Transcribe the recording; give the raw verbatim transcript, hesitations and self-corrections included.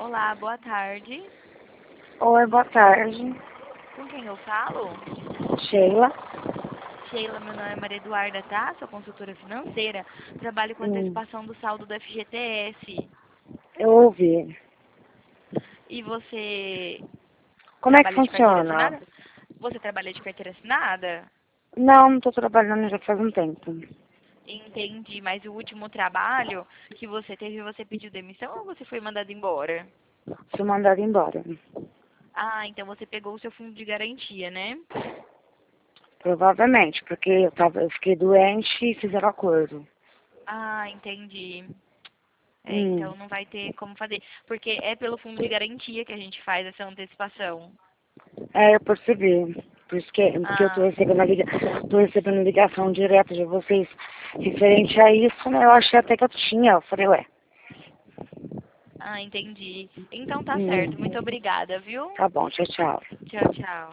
Olá, boa tarde. Oi, boa tarde. Com quem eu falo? Sheila. Sheila, meu nome é Maria Eduarda, tá? Sou consultora financeira. Trabalho com Hum, antecipação do saldo do F G T S. eu ouvi. E você Como é que trabalha de carteira funciona? assinada? Você trabalha de carteira assinada? Não, não tô trabalhando já faz um tempo. Entendi, mas o último trabalho que você teve, você pediu demissão ou você foi mandado embora? Fui mandada embora. Ah, então você pegou o seu fundo de garantia, né? Provavelmente, porque eu, tava, eu fiquei doente e fizeram acordo. Ah, entendi. É, Hum, então não vai ter como fazer. Porque é pelo fundo de garantia que a gente faz essa antecipação. é, eu percebi. Por isso que, porque eu tô Ah, recebendo, a liga, tô recebendo ligação direta de vocês referente a isso, né? Eu achei até que eu tinha. Eu falei, ué. ah, entendi. Então tá certo. Hum, Muito obrigada, viu? tá bom, tchau, tchau. Tchau, tchau.